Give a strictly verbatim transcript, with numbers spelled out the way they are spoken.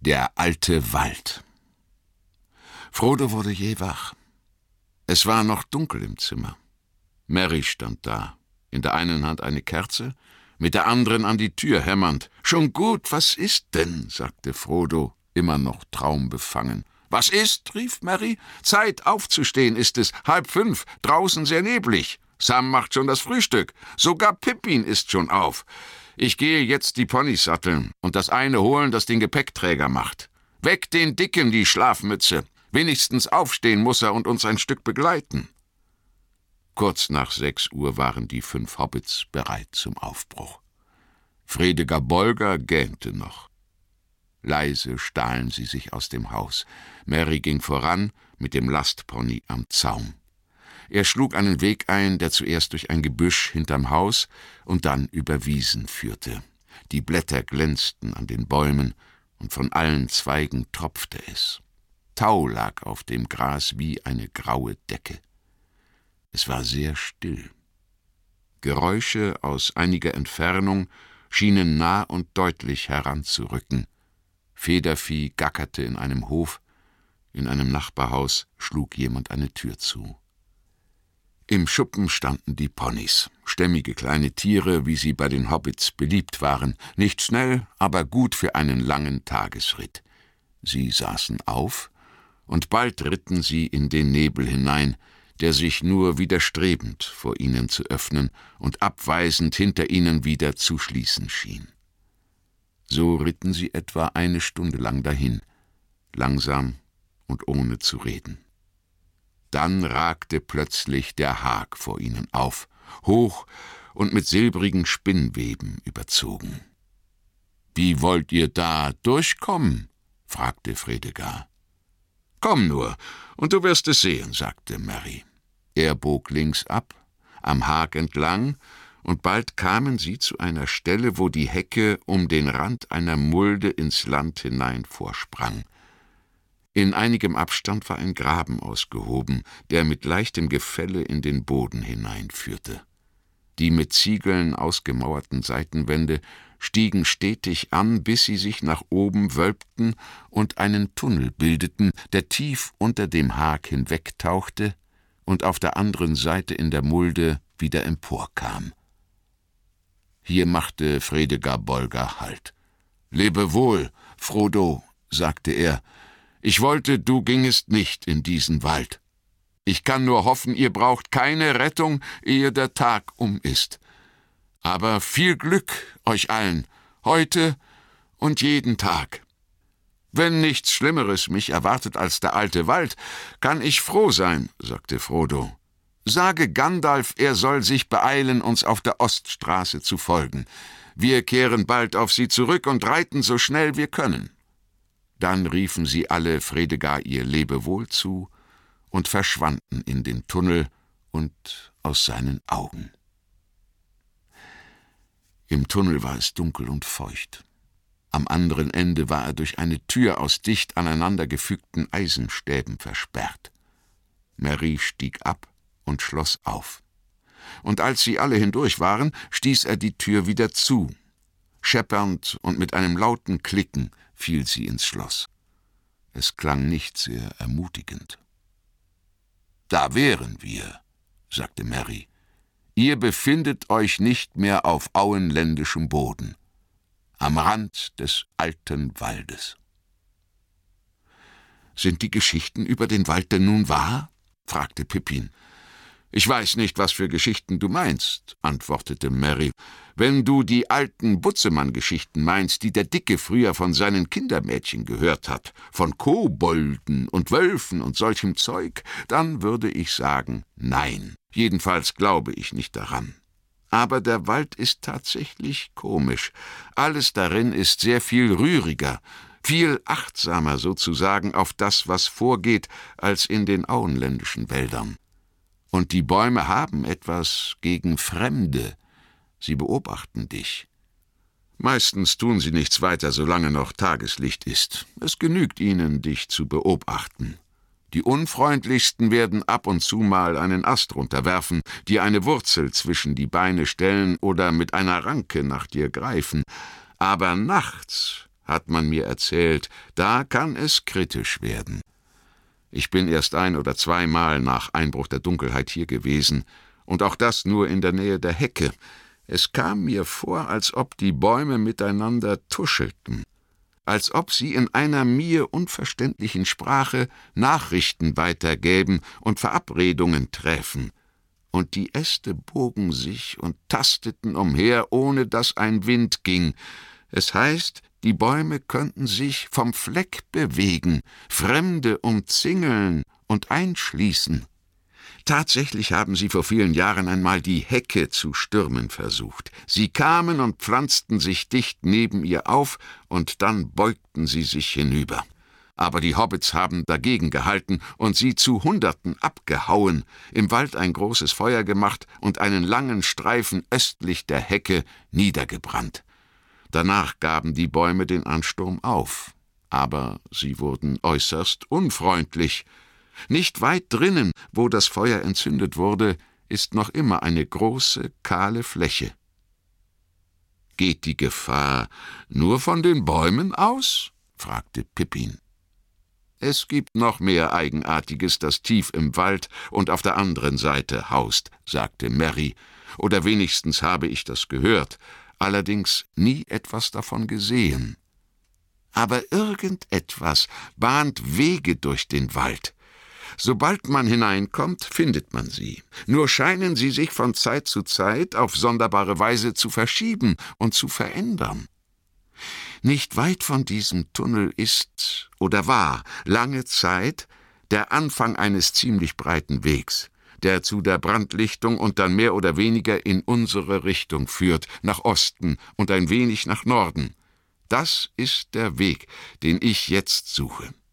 Der alte Wald. Frodo wurde jäh wach. Es war noch dunkel im Zimmer. Merry stand da, in der einen Hand eine Kerze, mit der anderen an die Tür hämmernd. »Schon gut, was ist denn?« sagte Frodo, immer noch traumbefangen. »Was ist?« rief Merry. »Zeit aufzustehen ist es, halb fünf, draußen sehr neblig. Sam macht schon das Frühstück, sogar Pippin ist schon auf. Ich gehe jetzt die Ponys satteln und das eine holen, das den Gepäckträger macht. Weg den Dicken, die Schlafmütze. Wenigstens aufstehen muss er und uns ein Stück begleiten.« Kurz nach sechs Uhr waren die fünf Hobbits bereit zum Aufbruch. Fredegar Bolger gähnte noch. Leise stahlen sie sich aus dem Haus. Merry ging voran mit dem Lastpony am Zaum. Er schlug einen Weg ein, der zuerst durch ein Gebüsch hinterm Haus und dann über Wiesen führte. Die Blätter glänzten an den Bäumen, und von allen Zweigen tropfte es. Tau lag auf dem Gras wie eine graue Decke. Es war sehr still. Geräusche aus einiger Entfernung schienen nah und deutlich heranzurücken. Federvieh gackerte in einem Hof, in einem Nachbarhaus schlug jemand eine Tür zu. Im Schuppen standen die Ponys, stämmige kleine Tiere, wie sie bei den Hobbits beliebt waren, nicht schnell, aber gut für einen langen Tagesritt. Sie saßen auf, und bald ritten sie in den Nebel hinein, der sich nur widerstrebend vor ihnen zu öffnen und abweisend hinter ihnen wieder zu schließen schien. So ritten sie etwa eine Stunde lang dahin, langsam und ohne zu reden. Dann ragte plötzlich der Hag vor ihnen auf, hoch und mit silbrigen Spinnweben überzogen. »Wie wollt ihr da durchkommen?« fragte Fredegar. »Komm nur, und du wirst es sehen«, sagte Merry. Er bog links ab, am Hag entlang, und bald kamen sie zu einer Stelle, wo die Hecke um den Rand einer Mulde ins Land hinein vorsprang. In einigem Abstand war ein Graben ausgehoben, der mit leichtem Gefälle in den Boden hineinführte. Die mit Ziegeln ausgemauerten Seitenwände stiegen stetig an, bis sie sich nach oben wölbten und einen Tunnel bildeten, der tief unter dem Hag hinwegtauchte und auf der anderen Seite in der Mulde wieder emporkam. Hier machte Fredegar Bolger Halt. »Lebe wohl, Frodo«, sagte er, »ich wollte, du gingest nicht in diesen Wald. Ich kann nur hoffen, ihr braucht keine Rettung, ehe der Tag um ist. Aber viel Glück euch allen, heute und jeden Tag. Wenn nichts Schlimmeres mich erwartet als der alte Wald, kann ich froh sein«, sagte Frodo. »Sage Gandalf, er soll sich beeilen, uns auf der Oststraße zu folgen. Wir kehren bald auf sie zurück und reiten so schnell wir können.« Dann riefen sie alle Fredegar ihr Lebewohl zu und verschwanden in den Tunnel und aus seinen Augen. Im Tunnel war es dunkel und feucht. Am anderen Ende war er durch eine Tür aus dicht aneinandergefügten Eisenstäben versperrt. Merry stieg ab und schloss auf. Und als sie alle hindurch waren, stieß er die Tür wieder zu. Scheppernd und mit einem lauten Klicken fiel sie ins Schloss. Es klang nicht sehr ermutigend. »Da wären wir«, sagte Merry. »Ihr befindet euch nicht mehr auf auenländischem Boden, am Rand des alten Waldes.« »Sind die Geschichten über den Wald denn nun wahr?« fragte Pippin. »Ich weiß nicht, was für Geschichten du meinst«, antwortete Merry. »Wenn du die alten Butzemann-Geschichten meinst, die der Dicke früher von seinen Kindermädchen gehört hat, von Kobolden und Wölfen und solchem Zeug, dann würde ich sagen, nein. Jedenfalls glaube ich nicht daran. Aber der Wald ist tatsächlich komisch. Alles darin ist sehr viel rühriger, viel achtsamer sozusagen auf das, was vorgeht, als in den auenländischen Wäldern. Und die Bäume haben etwas gegen Fremde. Sie beobachten dich. Meistens tun sie nichts weiter, solange noch Tageslicht ist. Es genügt ihnen, dich zu beobachten. Die Unfreundlichsten werden ab und zu mal einen Ast runterwerfen, dir eine Wurzel zwischen die Beine stellen oder mit einer Ranke nach dir greifen. Aber nachts hat man mir erzählt, da kann es kritisch werden. Ich bin erst ein- oder zweimal nach Einbruch der Dunkelheit hier gewesen, und auch das nur in der Nähe der Hecke. Es kam mir vor, als ob die Bäume miteinander tuschelten, als ob sie in einer mir unverständlichen Sprache Nachrichten weitergäben und Verabredungen träfen. Und die Äste bogen sich und tasteten umher, ohne dass ein Wind ging. Es heißt, die Bäume könnten sich vom Fleck bewegen, Fremde umzingeln und einschließen. Tatsächlich haben sie vor vielen Jahren einmal die Hecke zu stürmen versucht. Sie kamen und pflanzten sich dicht neben ihr auf, und dann beugten sie sich hinüber. Aber die Hobbits haben dagegen gehalten und sie zu Hunderten abgehauen, im Wald ein großes Feuer gemacht und einen langen Streifen östlich der Hecke niedergebrannt. Danach gaben die Bäume den Ansturm auf, aber sie wurden äußerst unfreundlich. Nicht weit drinnen, wo das Feuer entzündet wurde, ist noch immer eine große, kahle Fläche. »Geht die Gefahr nur von den Bäumen aus?« fragte Pippin. »Es gibt noch mehr Eigenartiges, das tief im Wald und auf der anderen Seite haust«, sagte Merry, »oder wenigstens habe ich das gehört, allerdings nie etwas davon gesehen. Aber irgendetwas bahnt Wege durch den Wald. Sobald man hineinkommt, findet man sie. Nur scheinen sie sich von Zeit zu Zeit auf sonderbare Weise zu verschieben und zu verändern. Nicht weit von diesem Tunnel ist oder war lange Zeit der Anfang eines ziemlich breiten Wegs, der zu der Brandlichtung und dann mehr oder weniger in unsere Richtung führt, nach Osten und ein wenig nach Norden. Das ist der Weg, den ich jetzt suche.